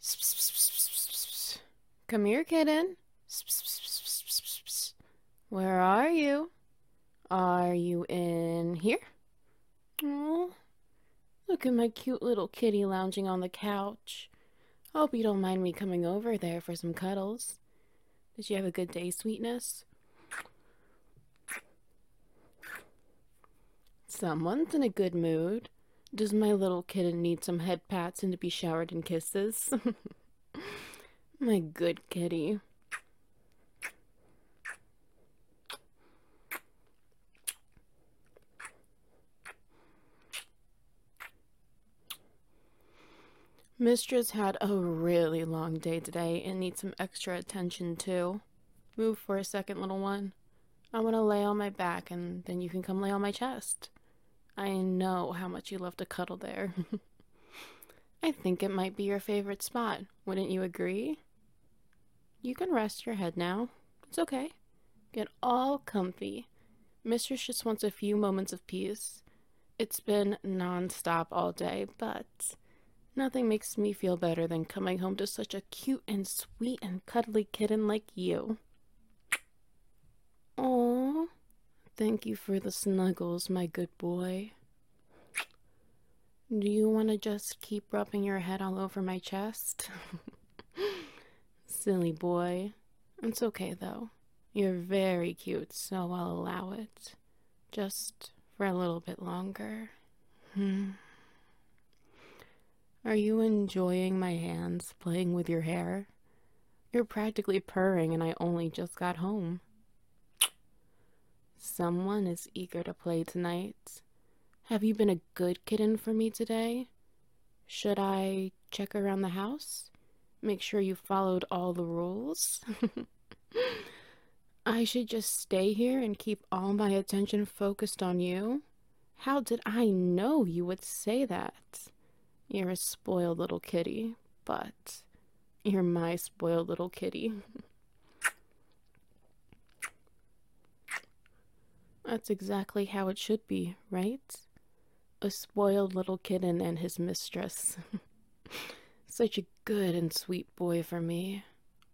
Come here, kitten. Where are you? Are you in here? Oh, look at my cute little kitty lounging on the couch. Hope you don't mind me coming over there for some cuddles. Did you have a good day, sweetness? Someone's in a good mood. Does my little kitten need some head pats and to be showered in kisses? My good kitty. Mistress had a really long day today and needs some extra attention too. Move for a second, little one. I want to lay on my back and then you can come lay on my chest. I know how much you love to cuddle there. I think it might be your favorite spot. Wouldn't you agree? You can rest your head now. It's okay. Get all comfy. Mistress just wants a few moments of peace. It's been non-stop all day, but nothing makes me feel better than coming home to such a cute and sweet and cuddly kitten like you. Aww. Thank you for the snuggles, my good boy. Do you want to just keep rubbing your head all over my chest? Silly boy. It's okay, though. You're very cute, so I'll allow it. Just for a little bit longer. Are you enjoying my hands playing with your hair? You're practically purring and I only just got home. Someone is eager to play tonight. Have you been a good kitten for me today? Should I check around the house? Make sure you followed all the rules? I should just stay here and keep all my attention focused on you? How did I know you would say that? You're a spoiled little kitty, but you're my spoiled little kitty. That's exactly how it should be, right? A spoiled little kitten and his mistress. Such a good and sweet boy for me.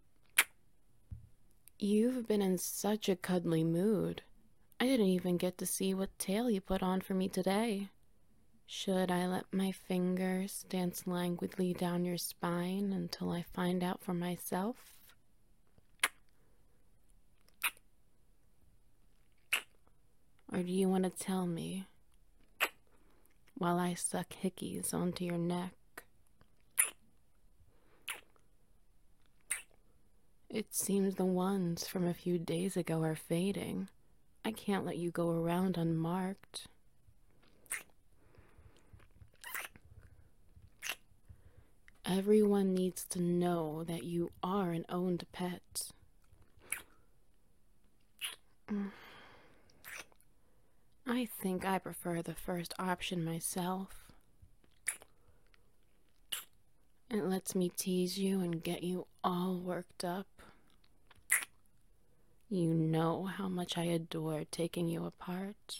You've been in such a cuddly mood. I didn't even get to see what tail you put on for me today. Should I let my fingers dance languidly down your spine until I find out for myself? Or do you want to tell me while I suck hickeys onto your neck? It seems the ones from a few days ago are fading. I can't let you go around unmarked. Everyone needs to know that you are an owned pet. I think I prefer the first option myself. It lets me tease you and get you all worked up. You know how much I adore taking you apart.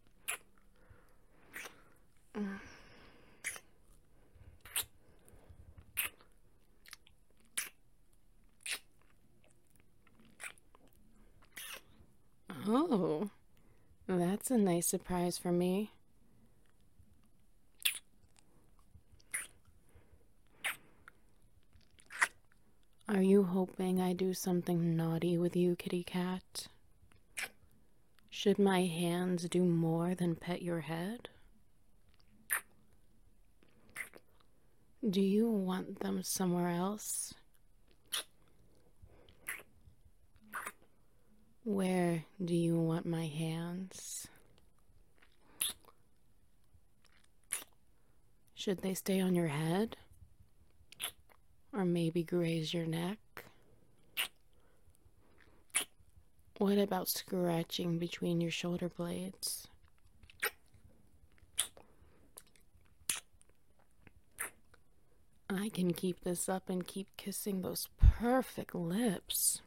Oh, that's a nice surprise for me. Are you hoping I do something naughty with you, kitty cat? Should my hands do more than pet your head? Do you want them somewhere else? Where do you want my hands? Should they stay on your head? Or maybe graze your neck? What about scratching between your shoulder blades? I can keep this up and keep kissing those perfect lips.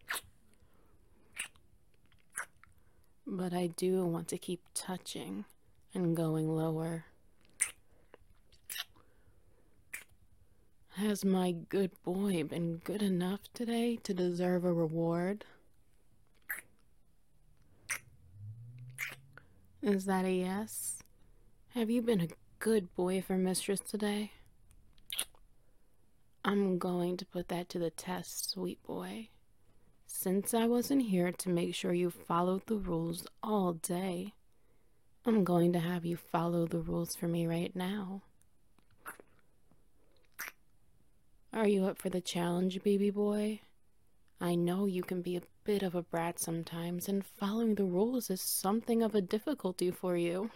But I do want to keep touching and going lower. Has my good boy been good enough today to deserve a reward? Is that a yes? Have you been a good boy for Mistress today? I'm going to put that to the test, sweet boy. Since I wasn't here to make sure you followed the rules all day, I'm going to have you follow the rules for me right now. Are you up for the challenge, baby boy? I know you can be a bit of a brat sometimes, and following the rules is something of a difficulty for you.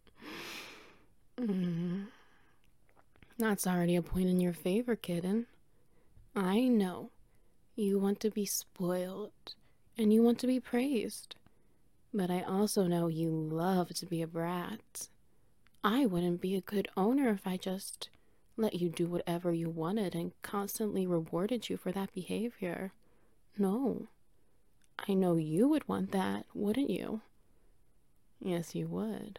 That's already a point in your favor, kitten. I know you want to be spoiled, and you want to be praised. But I also know you love to be a brat. I wouldn't be a good owner if I just let you do whatever you wanted and constantly rewarded you for that behavior. No. I know you would want that, wouldn't you? Yes, you would.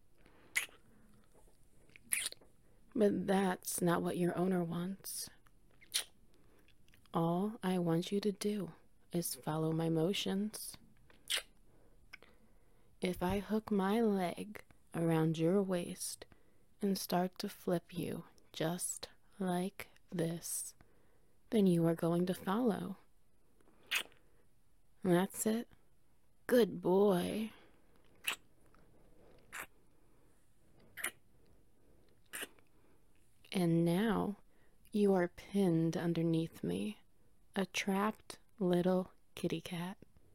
But that's not what your owner wants. All I want you to do is follow my motions. If I hook my leg around your waist and start to flip you just like this, then you are going to follow. That's it. Good boy. And now you are pinned underneath me, a trapped little kitty cat.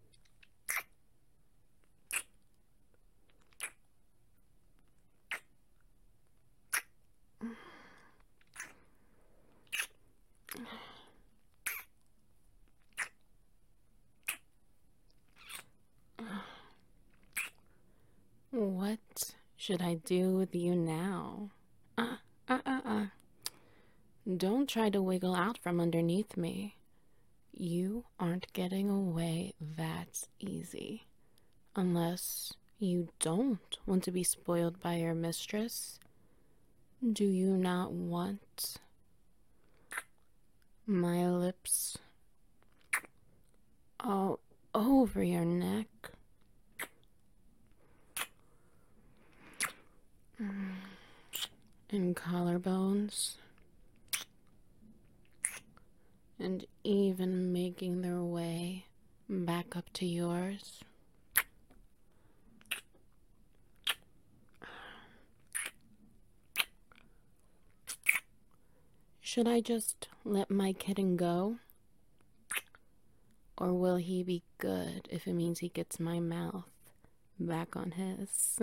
What should I do with you now? Uh, uh, uh, uh. Don't try to wiggle out from underneath me. You aren't getting away that easy. Unless you don't want to be spoiled by your mistress. Do you not want my lips all over your neck? And collarbones? And even making their way back up to yours? Should I just let my kitten go? Or will he be good if it means he gets my mouth back on his?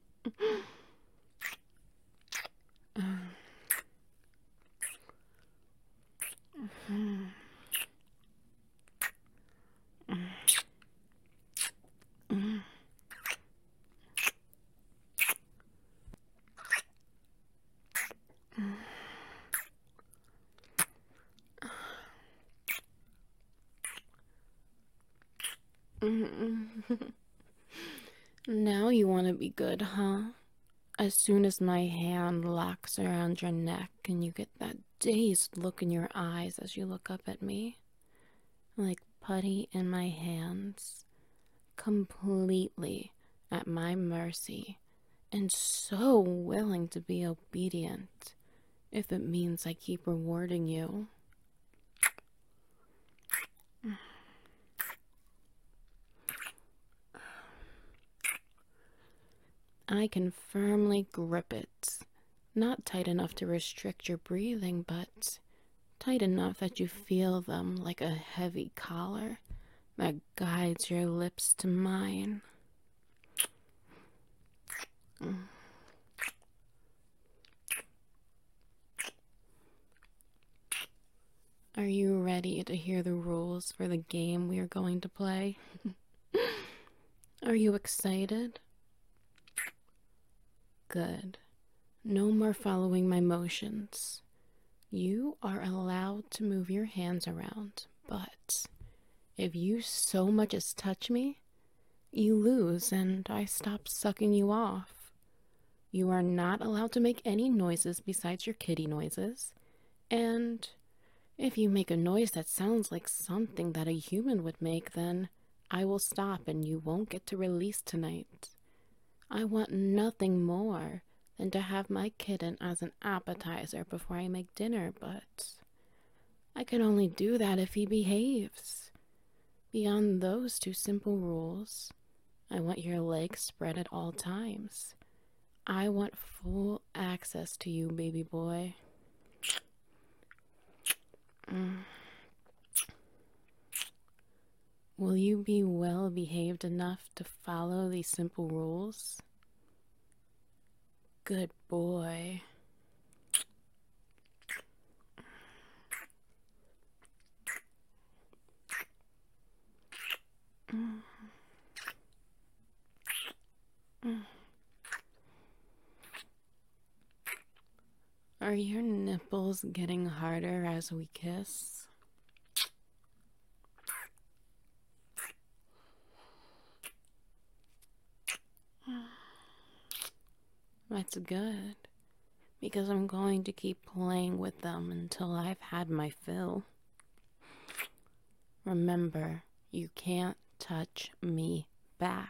Now you want to be good, huh? As soon as my hand locks around your neck and you get that dazed look in your eyes as you look up at me, like putty in my hands, completely at my mercy, and so willing to be obedient if it means I keep rewarding you. I can firmly grip it, not tight enough to restrict your breathing, but tight enough that you feel them like a heavy collar that guides your lips to mine. Are you ready to hear the rules for the game we are going to play? Are you excited? Good. No more following my motions. You are allowed to move your hands around, but if you so much as touch me, you lose and I stop sucking you off. You are not allowed to make any noises besides your kitty noises, And if you make a noise that sounds like something that a human would make, then I will stop and you won't get to release tonight. I want nothing more than to have my kitten as an appetizer before I make dinner, but I can only do that if he behaves. Beyond those two simple rules, I want your legs spread at all times. I want full access to you, baby boy. Will you be well behaved enough to follow these simple rules? Good boy. Are your nipples getting harder as we kiss? That's good, because I'm going to keep playing with them until I've had my fill. Remember, you can't touch me back.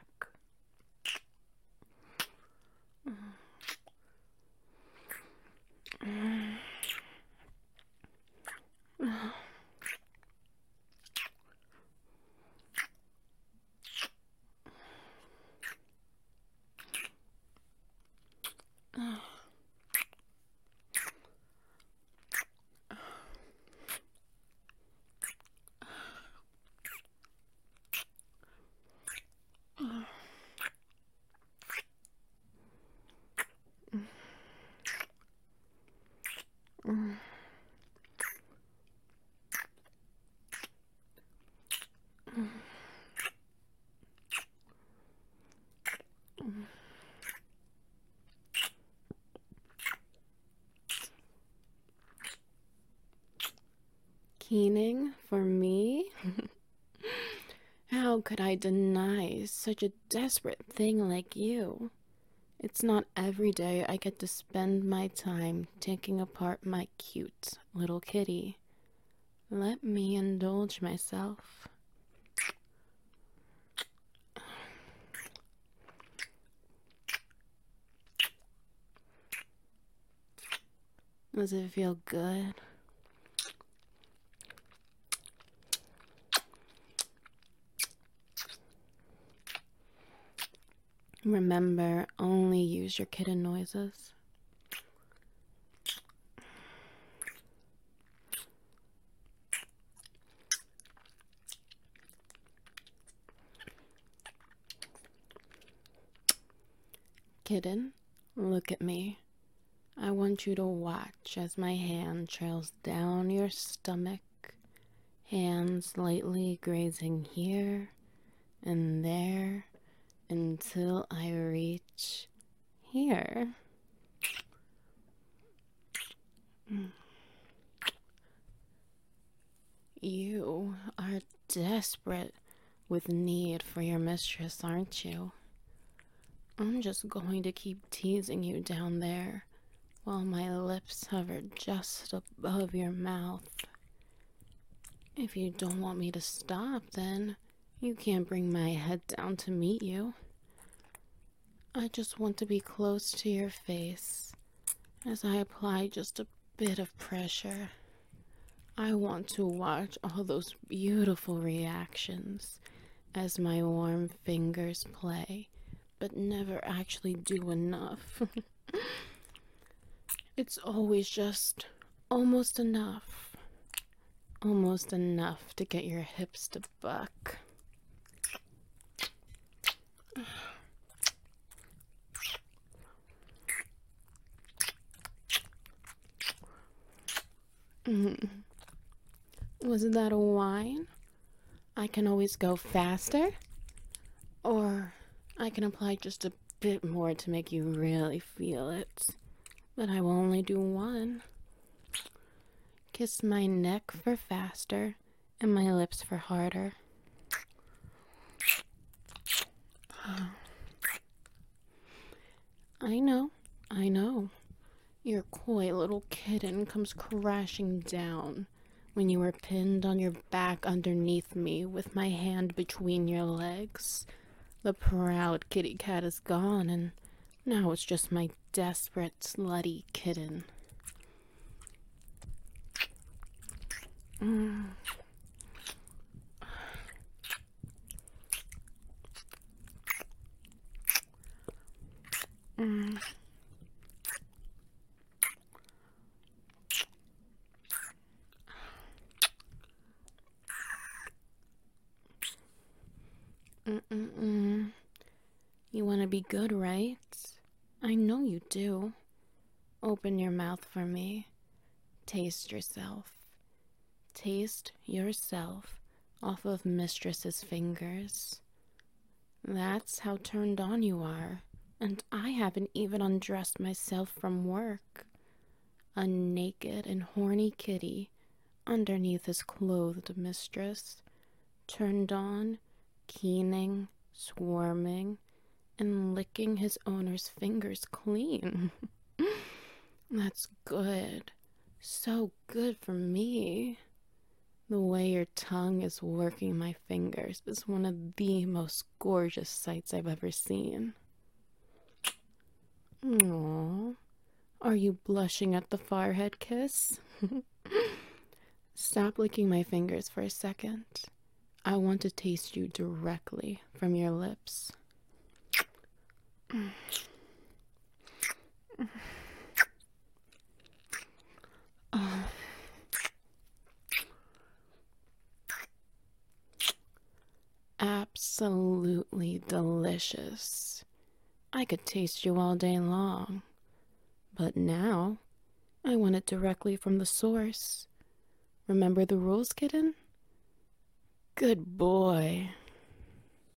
Keening for me? How could I deny such a desperate thing like you? It's not every day I get to spend my time taking apart my cute little kitty. Let me indulge myself. Does it feel good? Remember, only use your kitten noises. Kitten, look at me. I want you to watch as my hand trails down your stomach, hands lightly grazing here and there until I reach here. You are desperate with need for your mistress, aren't you? I'm just going to keep teasing you down there while my lips hover just above your mouth. If you don't want me to stop, then you can't bring my head down to meet you. I just want to be close to your face as I apply just a bit of pressure. I want to watch all those beautiful reactions as my warm fingers play, but never actually do enough. It's always just almost enough. Almost enough to get your hips to buck. Was that a whine? I can always go faster, or I can apply just a bit more to make you really feel it. But I will only do one. Kiss my neck for faster and my lips for harder. I know. Your coy little kitten comes crashing down when you are pinned on your back underneath me with my hand between your legs. The proud kitty cat is gone, and now it's just my desperate, slutty kitten. Mm. Mm. Mm-mm-mm. You want to be good, right? I know you do. Open your mouth for me. Taste yourself. Taste yourself off of Mistress's fingers. That's how turned on you are. And I haven't even undressed myself from work. A naked and horny kitty underneath his clothed mistress, turned on, keening, swarming, and licking his owner's fingers clean. That's good. So good for me. The way your tongue is working my fingers is one of the most gorgeous sights I've ever seen. Aww. Are you blushing at the forehead kiss? Stop licking my fingers for a second. I want to taste you directly from your lips. Oh. Absolutely delicious. I could taste you all day long. But now, I want it directly from the source. Remember the rules, kitten? Good boy.